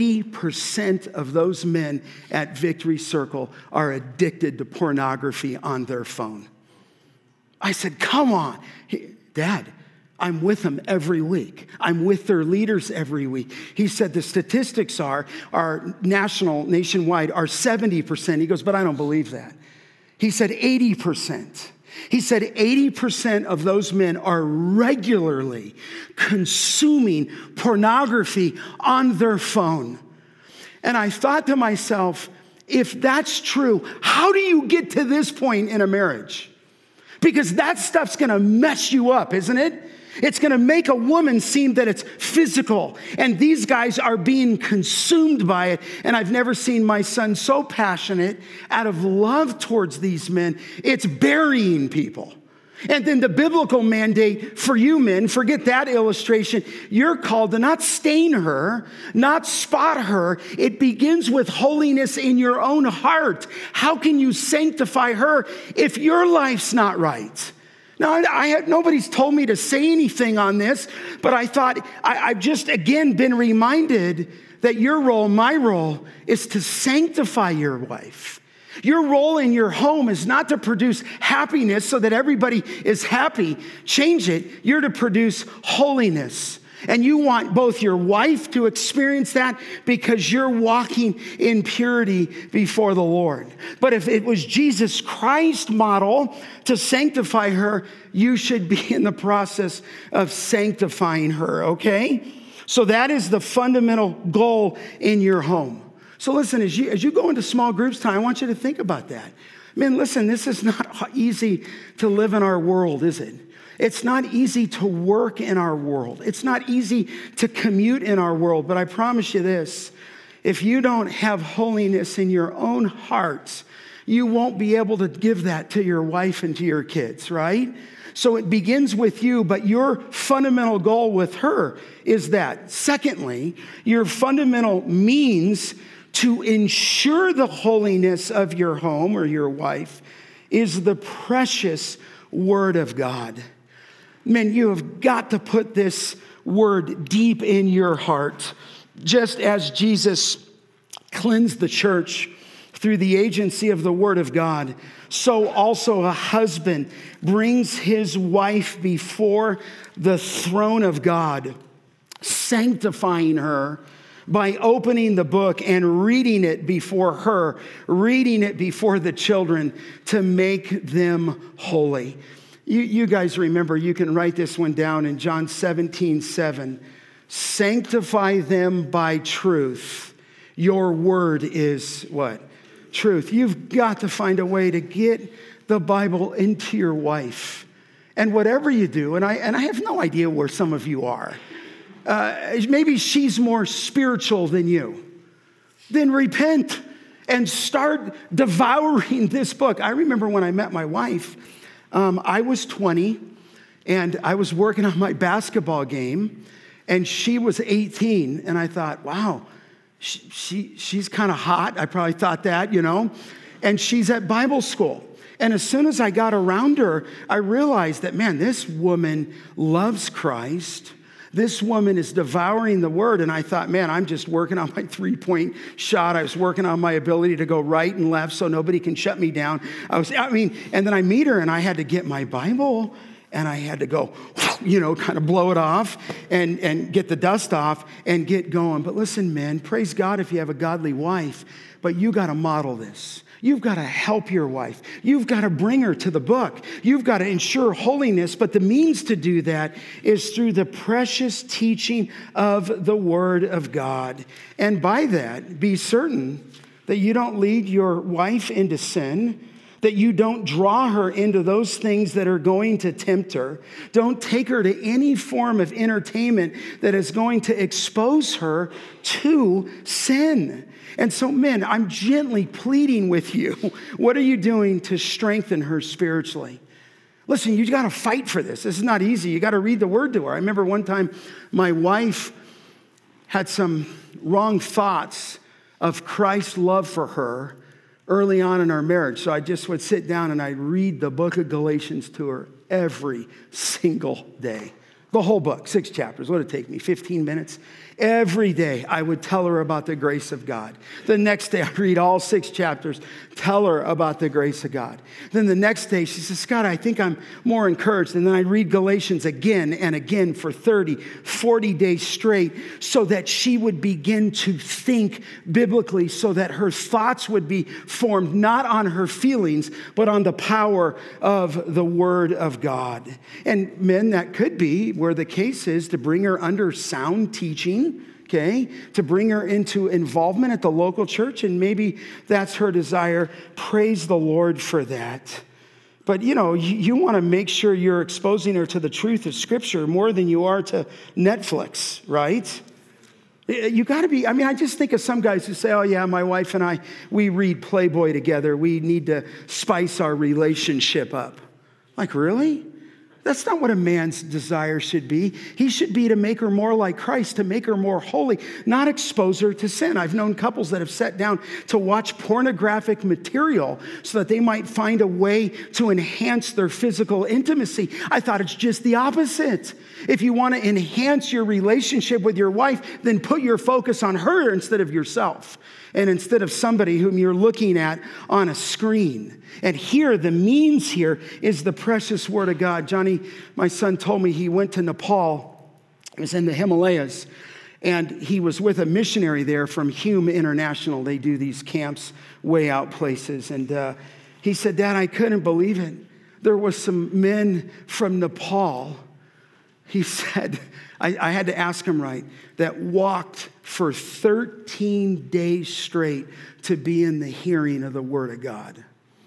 80% of those men at Victory Circle are addicted to pornography on their phone. I said, come on. Dad, I'm with them every week. I'm with their leaders every week. He said the statistics are nationwide are 70%. He goes, but I don't believe that. He said 80%. He said 80% of those men are regularly consuming pornography on their phone. And I thought to myself, if that's true, how do you get to this point in a marriage? Because that stuff's gonna mess you up, isn't it? It's going to make a woman seem that it's physical. And these guys are being consumed by it. And I've never seen my son so passionate out of love towards these men. It's burying people. And then the biblical mandate for you men, forget that illustration. You're called to not stain her, not spot her. It begins with holiness in your own heart. How can you sanctify her if your life's not right? Now, nobody's told me to say anything on this, but I thought I've just again been reminded that your role, my role, is to sanctify your wife. Your role in your home is not to produce happiness so that everybody is happy. Change it. You're to produce holiness. And you want both your wife to experience that because you're walking in purity before the Lord. But if it was Jesus Christ's model to sanctify her, you should be in the process of sanctifying her, okay? So that is the fundamental goal in your home. So listen, as you go into small groups time, I want you to think about that. Man, listen, this is not easy to live in our world, is it? It's not easy to work in our world. It's not easy to commute in our world. But I promise you this, if you don't have holiness in your own hearts, you won't be able to give that to your wife and to your kids, right? So it begins with you, but your fundamental goal with her is that. Secondly, your fundamental means to ensure the holiness of your home or your wife is the precious Word of God. Men, you have got to put this word deep in your heart. Just as Jesus cleansed the church through the agency of the Word of God, so also a husband brings his wife before the throne of God, sanctifying her by opening the book and reading it before her, reading it before the children to make them holy. You guys remember, you can write this one down in John 17:7. Sanctify them by truth. Your word is what? Truth. You've got to find a way to get the Bible into your wife. And whatever you do, and I have no idea where some of you are. Maybe she's more spiritual than you. Then repent and start devouring this book. I remember when I met my wife, I was 20 and I was working on my basketball game and she was 18 and I thought, wow, she's kind of hot. I probably thought that, you know, and she's at Bible school. And as soon as I got around her, I realized that, man, this woman loves Christ. This woman is devouring the word. And I thought, man, I'm just working on my 3-point shot. I was working on my ability to go right and left so nobody can shut me down. And then I meet her and I had to get my Bible and I had to go, kind of blow it off and get the dust off and get going. But listen, men, praise God if you have a godly wife, but you got to model this. You've got to help your wife. You've got to bring her to the book. You've got to ensure holiness, but the means to do that is through the precious teaching of the Word of God. And by that, be certain that you don't lead your wife into sin, that you don't draw her into those things that are going to tempt her. Don't take her to any form of entertainment that is going to expose her to sin. And so, men, I'm gently pleading with you. What are you doing to strengthen her spiritually? Listen, you got to fight for this. This is not easy. You got to read the word to her. I remember one time my wife had some wrong thoughts of Christ's love for her early on in our marriage. So I just would sit down and I'd read the book of Galatians to her every single day. The whole book, 6 chapters. What would it take me? 15 minutes? Every day I would tell her about the grace of God. The next day I'd read all 6 chapters, tell her about the grace of God. Then the next day she says, Scott, I think I'm more encouraged. And then I'd read Galatians again and again for 30, 40 days straight so that she would begin to think biblically, so that her thoughts would be formed not on her feelings, but on the power of the Word of God. And men, that could be where the case is to bring her under sound teaching, okay, to bring her into involvement at the local church, and maybe that's her desire. Praise the Lord for that. But, you want to make sure you're exposing her to the truth of Scripture more than you are to Netflix, right? You got to be, I just think of some guys who say, oh yeah, my wife and I, we read Playboy together. We need to spice our relationship up. Like, really? That's not what a man's desire should be. He should be to make her more like Christ, to make her more holy, not expose her to sin. I've known couples that have sat down to watch pornographic material so that they might find a way to enhance their physical intimacy. I thought it's just the opposite. If you want to enhance your relationship with your wife, then put your focus on her instead of yourself, and instead of somebody whom you're looking at on a screen. And here, the means here is the precious Word of God. Johnny, my son, told me he went to Nepal. He was in the Himalayas, and he was with a missionary there from Hume International. They do these camps way out places. And he said, Dad, I couldn't believe it. There was some men from Nepal, he said, I had to ask him right, that walked for 13 days straight to be in the hearing of the Word of God.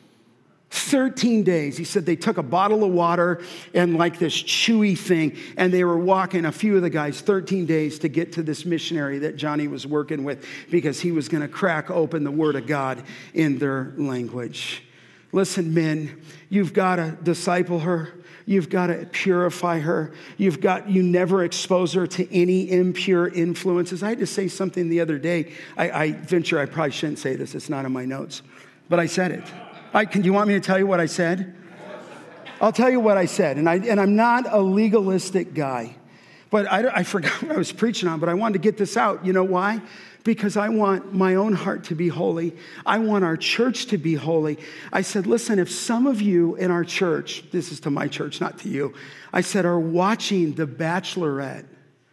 13 days. He said they took a bottle of water and like this chewy thing, and they were walking, a few of the guys, 13 days to get to this missionary that Johnny was working with, because he was going to crack open the Word of God in their language. Listen, men, you've got to disciple her. You've got to purify her. You never expose her to any impure influences. I had to say something the other day. I venture I probably shouldn't say this. It's not in my notes, but I said it. Do you want me to tell you what I said? I'll tell you what I said. And I'm not a legalistic guy, but I forgot what I was preaching on, but I wanted to get this out. You know why? Because I want my own heart to be holy. I want our church to be holy. I said, listen, if some of you in our church, this is to my church, not to you, I said, are watching The Bachelorette,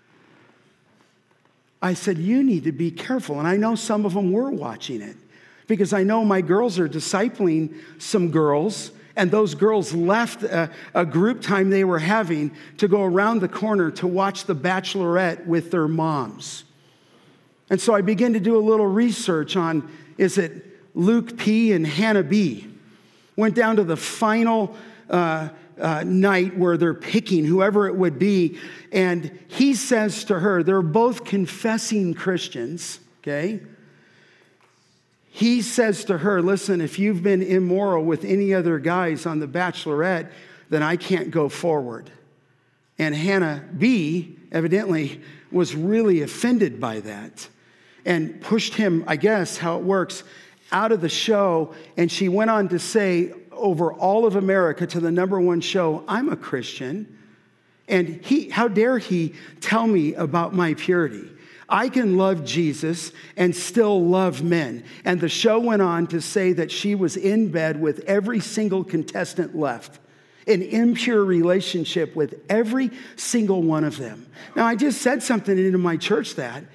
I said, you need to be careful. And I know some of them were watching it, because I know my girls are discipling some girls, and those girls left a group time they were having to go around the corner to watch The Bachelorette with their moms. And so I began to do a little research on, is it Luke P. and Hannah B. Went down to the final night where they're picking whoever it would be. And he says to her, they're both confessing Christians, okay? He says to her, listen, if you've been immoral with any other guys on The Bachelorette, then I can't go forward. And Hannah B. evidently was really offended by that and pushed him, I guess, how it works, out of the show. And she went on to say, over all of America to the number one show. I'm a Christian. And how dare he tell me about my purity? I can love Jesus and still love men. And the show went on to say that she was in bed with every single contestant left, an impure relationship with every single one of them. Now, I just said something in my church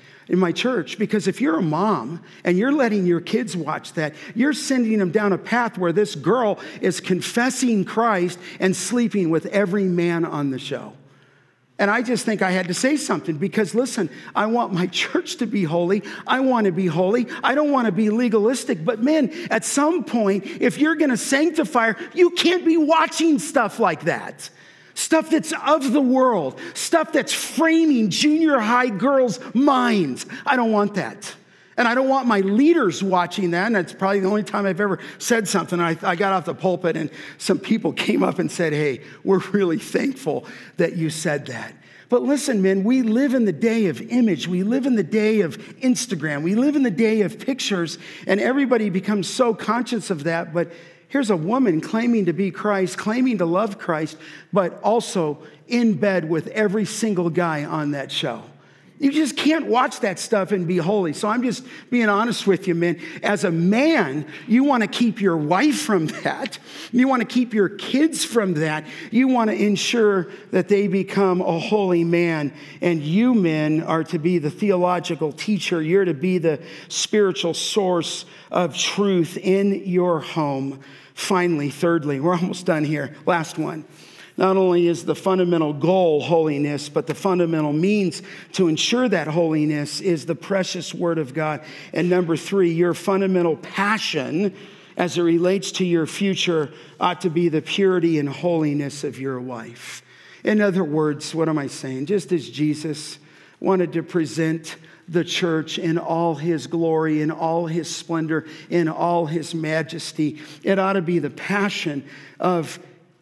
because if you're a mom and you're letting your kids watch that, you're sending them down a path where this girl is confessing Christ and sleeping with every man on the show. And I just think I had to say something because, listen, I want my church to be holy. I want to be holy. I don't want to be legalistic. But men, at some point, if you're going to sanctify her, you can't be watching stuff like that. Stuff that's of the world. Stuff that's framing junior high girls' minds. I don't want that. And I don't want my leaders watching that. And that's probably the only time I've ever said something. I got off the pulpit and some people came up and said, hey, we're really thankful that you said that. But listen, men, we live in the day of image. We live in the day of Instagram. We live in the day of pictures. And everybody becomes so conscious of that. But here's a woman claiming to be Christ, claiming to love Christ, but also in bed with every single guy on that show. You just can't watch that stuff and be holy. So I'm just being honest with you, man. As a man, you want to keep your wife from that. You want to keep your kids from that. You want to ensure that they become a holy man. And you men are to be the theological teacher. You're to be the spiritual source of truth in your home. Finally, thirdly, we're almost done here. Last one. Not only is the fundamental goal holiness, but the fundamental means to ensure that holiness is the precious word of God. And number three, your fundamental passion as it relates to your future ought to be the purity and holiness of your wife. In other words, what am I saying? Just as Jesus wanted to present the church in all his glory, in all his splendor, in all his majesty, it ought to be the passion of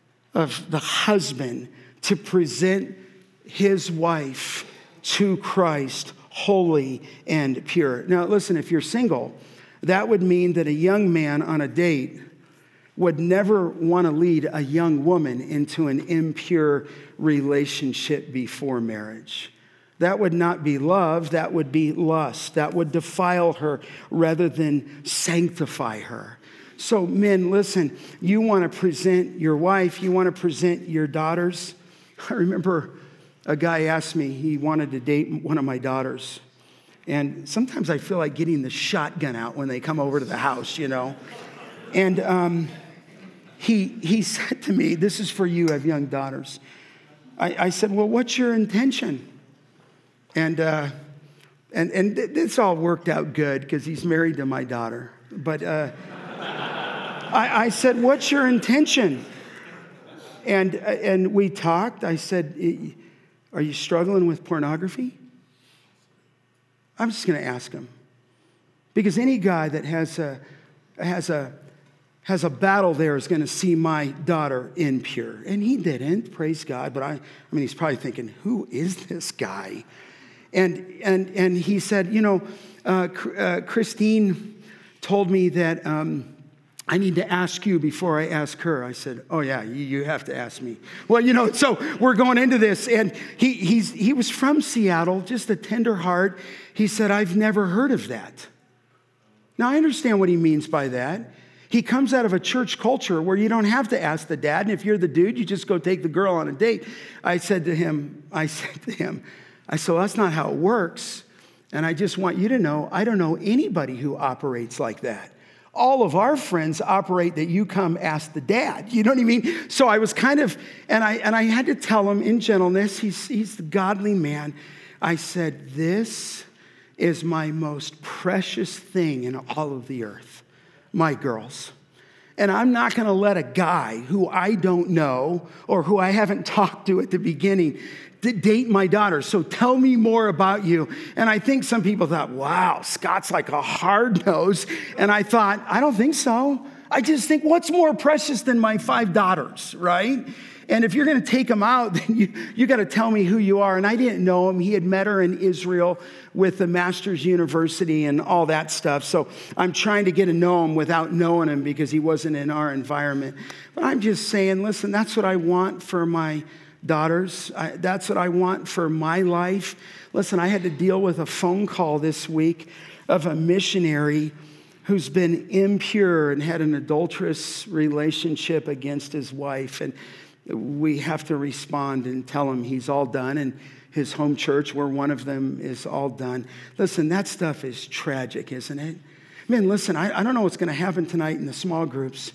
the husband to present his wife to Christ holy and pure. Now, listen, if you're single, that would mean that a young man on a date would never want to lead a young woman into an impure relationship before marriage. That would not be love, that would be lust. That would defile her rather than sanctify her. So men, listen, you want to present your wife, you want to present your daughters. I remember a guy asked me, he wanted to date one of my daughters. And sometimes I feel like getting the shotgun out when they come over to the house, you know. And he said to me, this is for you, I have young daughters. I said, well, what's your intention? And it's all worked out good because he's married to my daughter. But I said, what's your intention? And we talked. I said, are you struggling with pornography? I'm just going to ask him. Because any guy that has a battle there is going to see my daughter impure. And he didn't, praise God. But I mean, he's probably thinking, who is this guy? And he said, you know, Christine told me that I need to ask you before I ask her. I said, oh yeah, you have to ask me. Well, you know, so we're going into this, and he was from Seattle, just a tender heart. He said, I've never heard of that. Now, I understand what he means by that. He comes out of a church culture where you don't have to ask the dad, and if you're the dude, you just go take the girl on a date. I said to him, well, that's not how it works, and I just want you to know, I don't know anybody who operates like that. All of our friends operate that you come ask the dad. You know what I mean? So I was kind of, and I had to tell him in gentleness, he's the godly man. I said, this is my most precious thing in all of the earth, my girls. And I'm not going to let a guy who I don't know or who I haven't talked to at the beginning date my daughter. So tell me more about you. And I think some people thought, wow, Scott's like a hard nose. And I thought, I don't think so. I just think, what's more precious than my 5 daughters, right? And if you're going to take him out, then you got to tell me who you are. And I didn't know him. He had met her in Israel with the Master's University and all that stuff. So I'm trying to get to know him without knowing him because he wasn't in our environment. But I'm just saying, listen, that's what I want for my daughters. That's what I want for my life. Listen, I had to deal with a phone call this week of a missionary who's been impure and had an adulterous relationship against his wife. And we have to respond and tell him he's all done. And his home church, where one of them is all done. Listen, that stuff is tragic, isn't it? Man, listen, I don't know what's going to happen tonight in the small groups,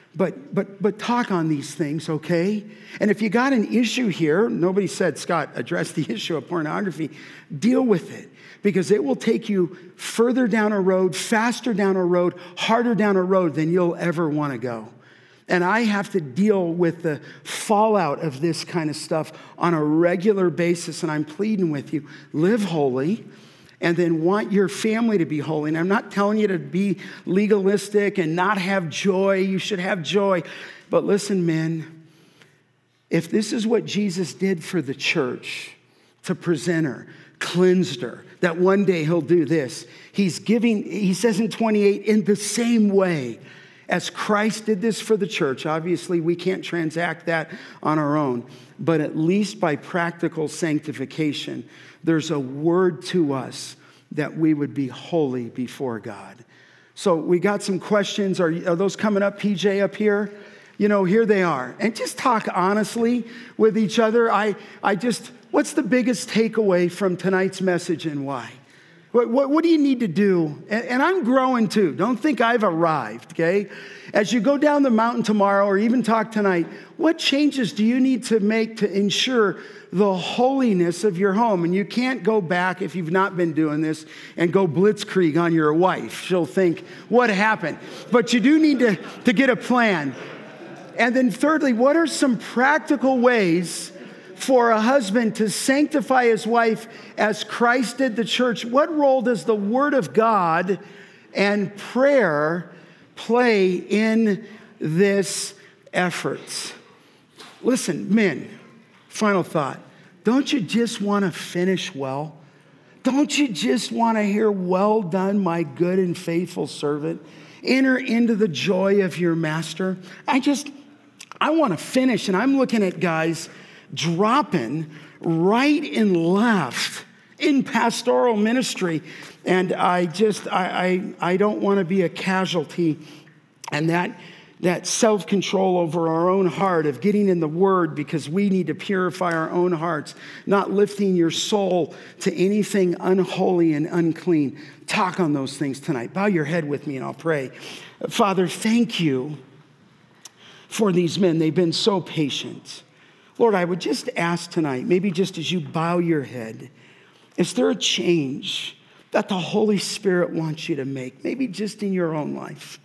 but talk on these things, okay? And if you got an issue here, nobody said, Scott, address the issue of pornography. Deal with it, because it will take you further down a road, faster down a road, harder down a road than you'll ever want to go. And I have to deal with the fallout of this kind of stuff on a regular basis, and I'm pleading with you, live holy, and then want your family to be holy. And I'm not telling you to be legalistic and not have joy. You should have joy. But listen, men, if this is what Jesus did for the church, to present her, cleansed her, that one day he'll do this. He says in 28, in the same way as Christ did this for the church. Obviously, we can't transact that on our own, but at least by practical sanctification, there's a word to us that we would be holy before God. So we got some questions. Are those coming up, PJ, up here? You know, here they are. And just talk honestly with each other. What's the biggest takeaway from tonight's message and why? What do you need to do? And I'm growing too. Don't think I've arrived, okay? As you go down the mountain tomorrow or even talk tonight, what changes do you need to make to ensure the holiness of your home? And you can't go back, if you've not been doing this, and go blitzkrieg on your wife. She'll think, what happened? But you do need to get a plan. And then thirdly, what are some practical ways for a husband to sanctify his wife as Christ did the church? What role does the Word of God and prayer play in this effort? Listen, men, final thought. Don't you just want to finish well? Don't you just want to hear, well done, my good and faithful servant? Enter into the joy of your master. I want to finish, and I'm looking at guys dropping right and left in pastoral ministry. And I don't want to be a casualty. And that self-control over our own heart of getting in the Word, because we need to purify our own hearts, not lifting your soul to anything unholy and unclean. Talk on those things tonight. Bow your head with me and I'll pray. Father, thank you for these men. They've been so patient. Lord, I would just ask tonight, maybe just as you bow your head, is there a change that the Holy Spirit wants you to make? Maybe just in your own life.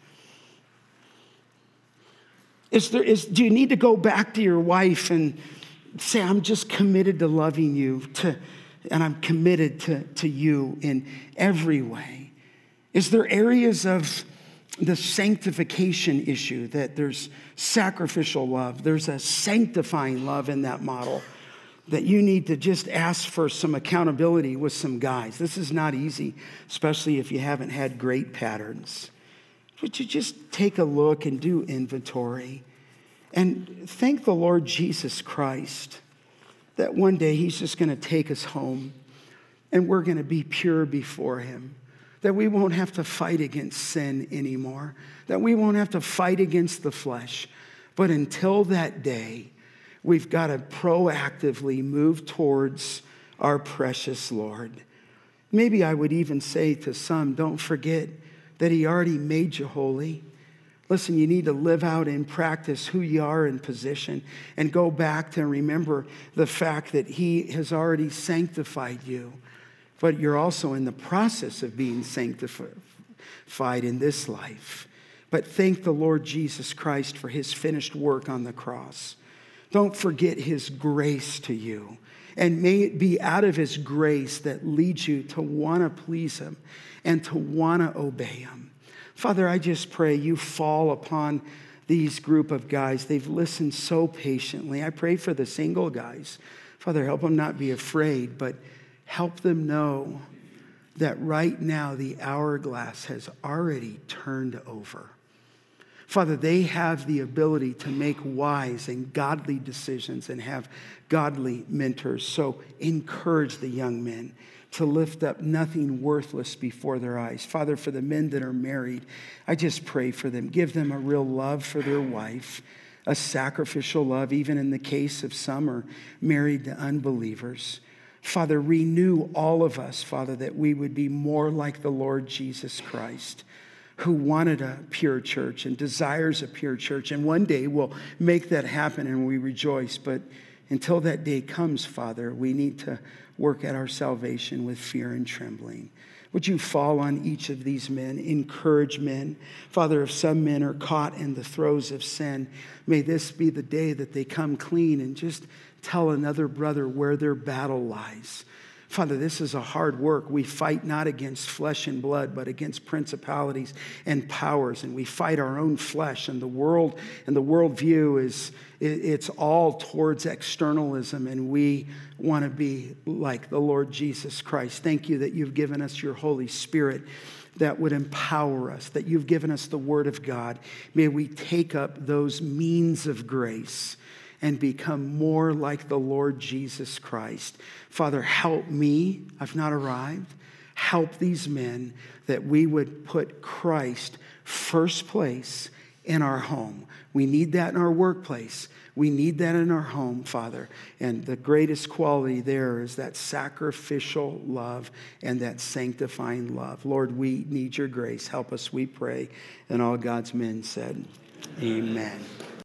Do you need to go back to your wife and say, I'm just committed to loving you, and I'm committed to you in every way? Is there areas of the sanctification issue, that there's sacrificial love, there's a sanctifying love in that model, that you need to just ask for some accountability with some guys? This is not easy, especially if you haven't had great patterns. Would you just take a look and do inventory and thank the Lord Jesus Christ that one day he's just going to take us home and we're going to be pure before him, that we won't have to fight against sin anymore, that we won't have to fight against the flesh. But until that day, we've got to proactively move towards our precious Lord. Maybe I would even say to some, don't forget that he already made you holy. Listen, you need to live out in practice who you are in position and go back to remember the fact that he has already sanctified you. But you're also in the process of being sanctified in this life. But thank the Lord Jesus Christ for his finished work on the cross. Don't forget his grace to you. And may it be out of his grace that leads you to want to please him and to want to obey him. Father, I just pray you fall upon these group of guys. They've listened so patiently. I pray for the single guys. Father, help them not be afraid, but help them know that right now the hourglass has already turned over. Father, they have the ability to make wise and godly decisions and have godly mentors. So encourage the young men to lift up nothing worthless before their eyes. Father, for the men that are married, I just pray for them. Give them a real love for their wife, a sacrificial love, even in the case of some are married to unbelievers. Father, renew all of us, Father, that we would be more like the Lord Jesus Christ, who wanted a pure church and desires a pure church. And one day we'll make that happen and we rejoice. But until that day comes, Father, we need to work at our salvation with fear and trembling. Would you fall on each of these men, encourage men? Father, if some men are caught in the throes of sin, may this be the day that they come clean and just tell another brother where their battle lies. Father, this is a hard work. We fight not against flesh and blood, but against principalities and powers. And we fight our own flesh. And the worldview is, it's all towards externalism. And we want to be like the Lord Jesus Christ. Thank you that you've given us your Holy Spirit that would empower us, that you've given us the Word of God. May we take up those means of grace and become more like the Lord Jesus Christ. Father, help me. I've not arrived. Help these men that we would put Christ first place in our home. We need that in our workplace. We need that in our home, Father. And the greatest quality there is that sacrificial love and that sanctifying love. Lord, we need your grace. Help us, we pray. And all God's men said, amen.